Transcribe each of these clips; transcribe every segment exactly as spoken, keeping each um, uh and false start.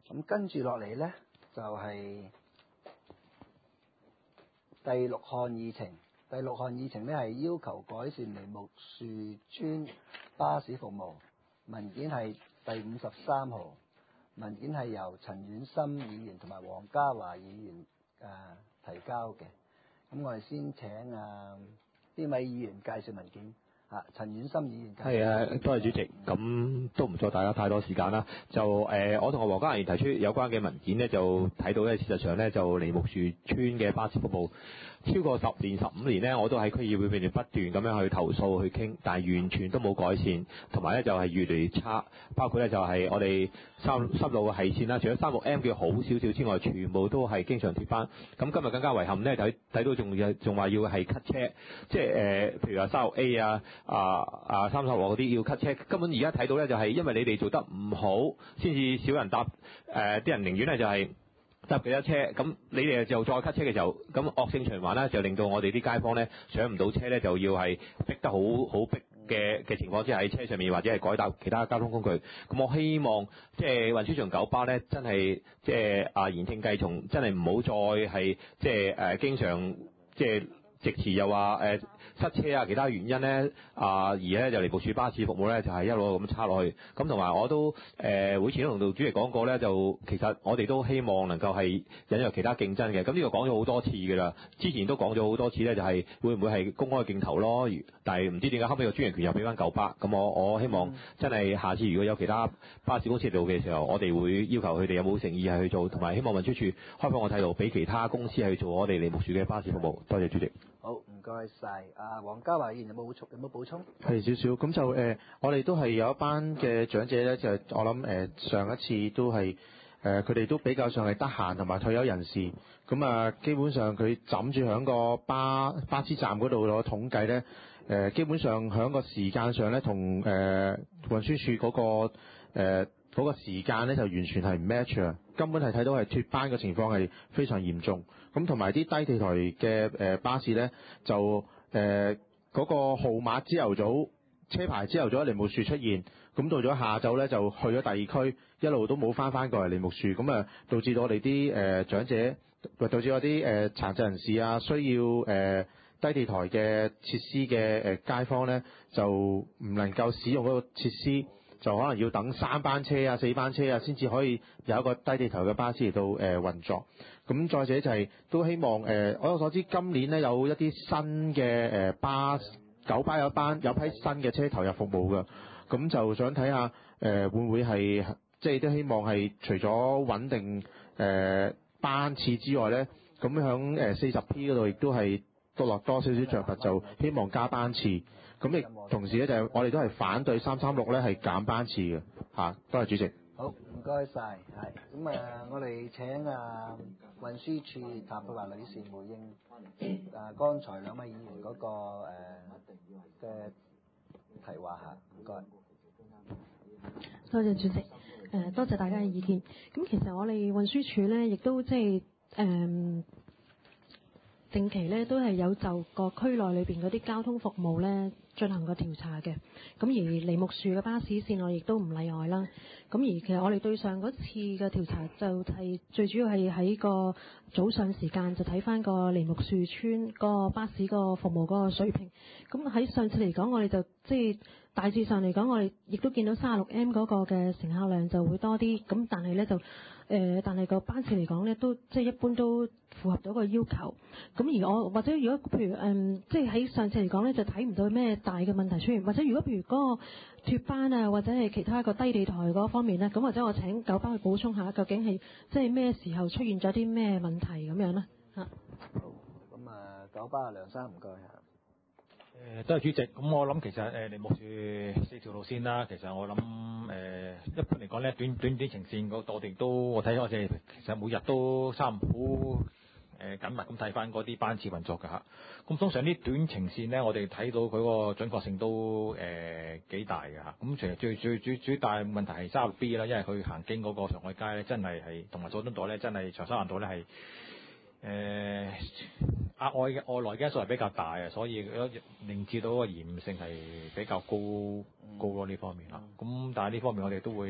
咁跟住落嚟咧，就係、是、第六項議程。第六項議程咧係要求改善梨木樹村巴士服務，文件係第五十三號，文件係由陳婉心議員同埋黃家華議員誒、呃、提交嘅。咁我哋先請啊呢位議員介紹文件。啊，陳婉心議員係啊，多謝主席。咁都唔阻大家太多時間啦。就誒、呃，我同阿黃家華議員提出有關嘅文件呢，就睇到咧，事實上咧，就梨木樹村嘅巴士服務超過十年、十五年呢，我都喺區議會裏面不斷咁樣去投訴、去傾，但係完全都冇改善，同埋咧就係越嚟越差。包括咧就係我哋三三路嘅係線啦，除咗三六 M 叫好少少之外，全部都係經常貼班。咁今日更加遺憾咧，睇睇到仲有仲話要係 cut 車，即係誒、呃，譬如話三六 A 啊。啊啊三十號嗰啲要 cut 車，根本而家睇到咧就係因為你哋做得唔好，先至少人搭，誒、呃、啲人寧願咧就係搭幾多車，咁你哋就再 cut 車嘅時候，咁惡性循環咧就令到我哋啲街坊咧上唔到車咧，就要係逼得好好逼嘅嘅情況之下喺車上面或者係改搭其他交通工具。咁我希望即係運輸署九巴咧真係即係啊言聽計從，真係唔好再係即係誒經常即係。直遲又話誒、呃、塞車啊，其他原因咧啊，而咧就梨木樹巴士服務咧就係、是、一路咁差落去。咁同埋我都誒、呃、會前都同道主席講過咧，就其實我哋都希望能夠係引入其他競爭嘅。咁呢個講咗好多次㗎啦，之前都講咗好多次咧，就係、是、會唔會係公開競投咯？但係唔知點解後尾個專營權又俾翻九巴。咁我我希望真係下次如果有其他巴士公司嚟到嘅時候，我哋會要求佢哋有冇誠意係去做，同埋希望運輸署開放個態度俾其他公司去做我哋梨木樹嘅巴士服務。多謝主席。 好，唔該晒。啊，黃家華議員有冇補充？有冇補充？ 係少少，咁就誒、呃，我哋都係有一班嘅長者咧，就係、我諗誒、呃、上一次都係誒佢哋都比較上係得閒同埋退休人士，咁啊基本上佢枕住喺個巴巴士站嗰度攞統計咧，誒、呃、基本上喺個時間上咧同誒運輸署嗰個誒。呃嗰個時間咧就完全係唔 match 啊，根本係睇到係脫班嘅情況係非常嚴重。咁同埋啲低地台嘅誒巴士咧，就誒嗰、呃嗰個號碼朝頭早車牌朝頭早喺梨木樹出現，咁到咗下晝咧就去咗第二區，一路都冇翻翻過嚟梨木樹，咁啊導致到我哋啲誒長者，或導致我啲誒殘疾人士啊，需要誒、呃、低地台嘅設施嘅誒街坊咧，就唔能夠使用嗰個設施。就可能要等三班車啊、四班車啊，先至可以有一個低地台嘅巴士嚟到誒、呃、運作。咁再者就係、是、都希望誒、呃，我所知今年咧有一啲新嘅誒、呃、巴九巴有班有批新嘅車投入服務嘅，咁就想睇下誒、呃、會唔會係即係都希望係除咗穩定誒、呃、班次之外咧，咁響誒四十 P 嗰度亦都係多落多少少着墨，就希望加班次。咁亦同時咧就係我哋都係反對三三六咧係減班次嘅嚇，多謝主席。 好，唔該晒，係咁啊！我哋請啊運輸署譚佩華女士回應啊剛才兩位議員嗰、那個誒嘅、呃、提話嚇，唔該。 多謝主席，誒、呃、多謝大家嘅意見。咁其實我哋運輸署咧，亦都即係誒。定期咧都係有就個區內裏邊嗰啲交通服務咧進行個調查嘅，咁而梨木樹嘅巴士線我亦都唔例外啦。咁而其實我哋對上嗰次嘅調查就係最主要係喺個早上時間就睇翻個梨木樹村個巴士個服務嗰個水平。咁喺上次嚟講，我哋就即係大致上嚟講，我哋亦都見到三十六 M 嗰個嘅乘客量就會多啲。咁但係咧就誒、呃，但係個班次嚟講咧都即係一般都符合到個要求。咁而我或者如果譬如誒、嗯，即係喺上次嚟講咧，就睇唔到咩大嘅問題出現。或者如果譬如嗰個脫班啊，或者係其他個低地台嗰方面咧，咁或者我請九巴去補充下，究竟係即係咩時候出現咗啲咩問題咁樣咧？嚇。 好，咁啊，九巴梁生唔該嚇。 誒，多謝主席。咁我諗其實誒，梨木樹四條路線啦，其實我諗誒、呃，一般嚟講咧，短短短程線嗰度我哋都我睇我哋其實每日都差唔多誒緊密咁睇翻嗰啲班次運作㗎嚇。咁通常啲短程線咧，我哋睇到佢個準確性都誒幾、呃、大㗎嚇。咁其實最最最最大問題係三六 B 啦，因為佢行經嗰個上海街咧，真係係同埋佐敦道咧，真係長沙灣道咧係。誒、呃、額外嘅外來嘅因素係比較大啊，所以令至到個延誤性係比較高高咯呢方面啦。咁、嗯、但係呢方面我哋都會誒、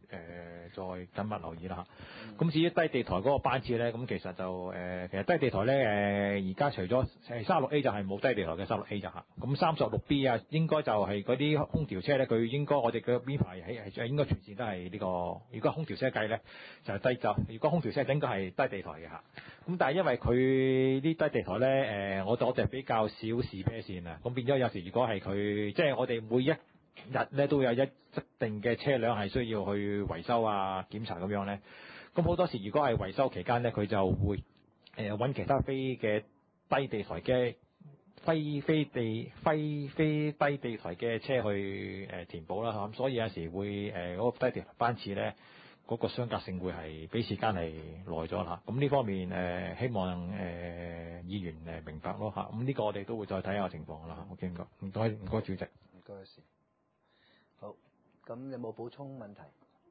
呃、再緊密留意啦嚇。咁至於低地台嗰個班次咧，咁其實就誒、呃、其實低地台咧誒而家除咗誒三十六 A 就係冇低地台嘅三十六 A 就嚇。咁三十六 B 啊，應該就係嗰啲空調車咧，佢應該我哋嘅編排係係應該全線都係呢、這個。如果空調車計咧就係、是、低就，如果空調車應該係低地台嘅嚇。咁但係因為佢啲低地台咧誒、呃，我我哋比較少試啤線啊，咁變咗有時如果係佢即係我哋每一日咧都有一定嘅車輛係需要去維修啊檢查咁樣咧，咁好多時如果係維修期間咧，佢就會誒揾、呃、其他飛嘅低地台嘅非非地非非低地台嘅車去誒、呃、填補啦嚇，咁所以有時會誒嗰、呃那個低地台班次咧嗰、那個相隔性會係比時間係耐咗啦，咁呢方面誒、呃、希望誒、呃、議員誒明白咯嚇，咁呢個我哋都會再睇下情況啦。OK，唔該，唔該，唔該主席， 唔該事。好，咁有冇補充問題？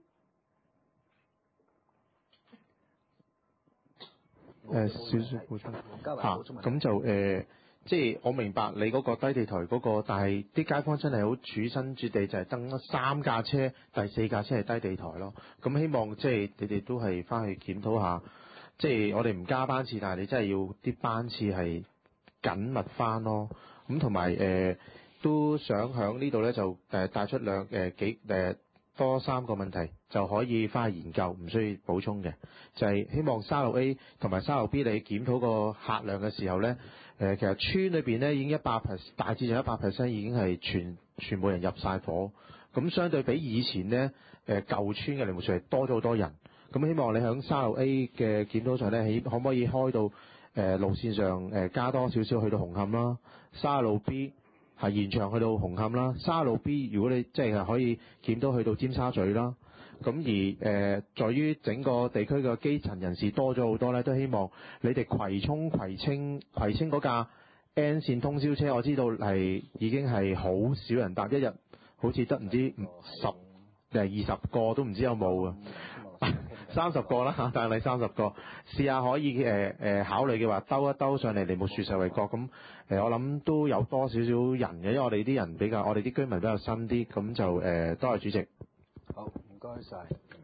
誒少少補充加埋補充問題。 咁就誒、呃，即係我明白你嗰個低地台嗰、那個，但係啲街坊真係好處身處地，就係登三架車，第四架車係低地台咯。咁希望即係你哋都係翻去檢討下，即係我哋唔加班次，但係你真係要啲班次係緊密翻咯。咁同埋誒。都想喺呢度咧就誒帶出兩誒幾誒多三個問題就可以翻去研究，唔需要補充嘅。就係、是、希望三十六 A 同埋三十六 B 你檢討個客量嘅時候咧，誒、呃、其實村裏邊咧已經一百 percent 大致上一百 percent 已經係全全部人入晒伙。咁相對比以前咧誒舊村嘅靈活處係多咗好多人。咁希望你喺三十六 A 嘅檢討上咧，起可唔可以開到誒、呃、路線上誒、呃、加多少少去到紅磡啦，三十六 B。係延長去到紅磡啦，三十六 B 如果你即係可以檢到去到尖沙咀啦，咁而誒、呃，在於整個地區嘅基層人士多咗好多咧，都希望你哋葵涌、葵青、葵青嗰架 N 線通宵車，我知道係已經係好少人搭，一日好似得唔知十誒二十個都唔知有冇啊。三十個啦，但係你三十個，試下可以誒誒、呃、考慮嘅話，兜一兜上嚟梨木樹石圍角咁誒，我諗都有多少少人嘅，因為我哋啲人比較，我哋啲居民比較新啲，咁就誒、呃、多謝主席。 好，唔該晒。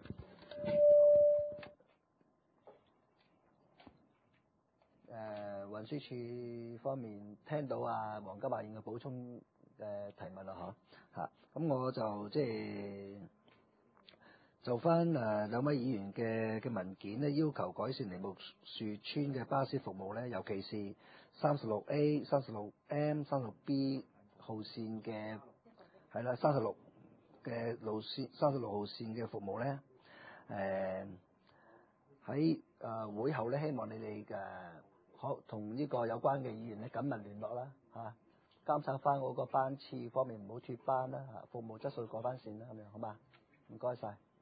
誒運輸署方面聽到啊黃金亞燕嘅補充誒、呃、提問啦嚇嚇，咁、啊、我就即係。就翻誒兩位議員嘅嘅文件咧，要求改善梨木樹村嘅巴士服務咧，尤其是三十六 A、三十六 M、三十六 B 號線嘅係啦，三十六嘅路線、三十六號線嘅服務咧，誒喺誒會後咧，希望你哋嘅可同呢個有關嘅議員咧緊密聯絡啦嚇，監察翻嗰個班次方面唔好脫班啦嚇，服務質素過翻線啦咁樣，好嘛？唔該晒。